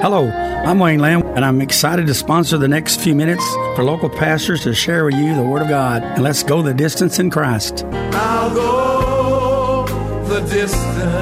Hello, I'm Wayne Lamb, and I'm excited to sponsor the next few minutes for local pastors to share with you the Word of God. And let's go the distance in Christ. I'll go the distance.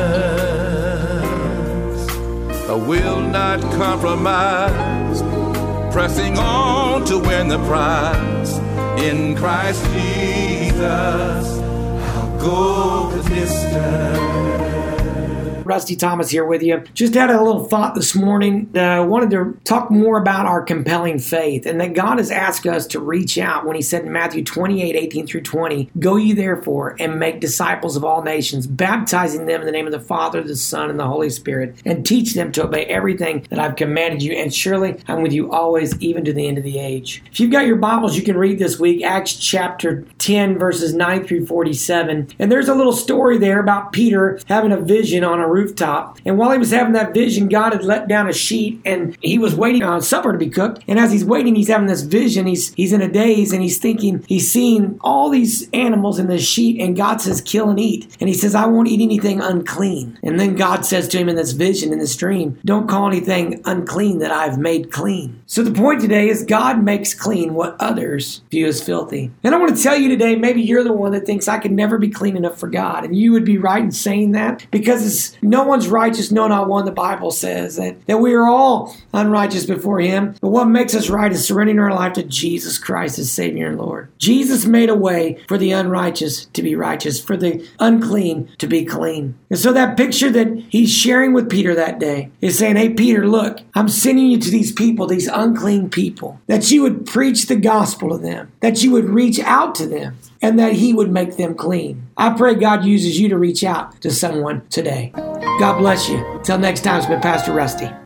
I will not compromise. Pressing on to win the prize. In Christ Jesus, I'll go the distance. Rusty Thomas here with you. Just had a little thought this morning. Wanted to talk more about our compelling faith, and that God has asked us to reach out when He said in Matthew 28:18-20, "Go ye therefore and make disciples of all nations, baptizing them in the name of the Father, the Son, and the Holy Spirit, and teach them to obey everything that I've commanded you. And surely I'm with you always, even to the end of the age." If you've got your Bibles, you can read this week Acts chapter 10, verses 9-47. And there's a little story there about Peter having a vision on a rooftop. And while he was having that vision, God had let down a sheet, and he was waiting on supper to be cooked. And as he's waiting, he's having this vision. He's in a daze, and he's thinking, he's seeing all these animals in this sheet, and God says, "Kill and eat." And he says, "I won't eat anything unclean." And then God says to him in this vision, in this dream, "Don't call anything unclean that I've made clean." So the point today is God makes clean what others view as filthy. And I want to tell you today, maybe you're the one that thinks I could never be clean enough for God. And you would be right in saying that, because no one's righteous, no, not one. The Bible says that we are all unrighteous before Him. But what makes us right is surrendering our life to Jesus Christ as Savior and Lord. Jesus made a way for the unrighteous to be righteous, for the unclean to be clean. And so that picture that He's sharing with Peter that day is saying, "Hey, Peter, look, I'm sending you to these people, these unclean people, that you would preach the gospel to them, that you would reach out to them, and that He would make them clean." I pray God uses you to reach out to someone today. God bless you. Till next time, it's been Pastor Rusty.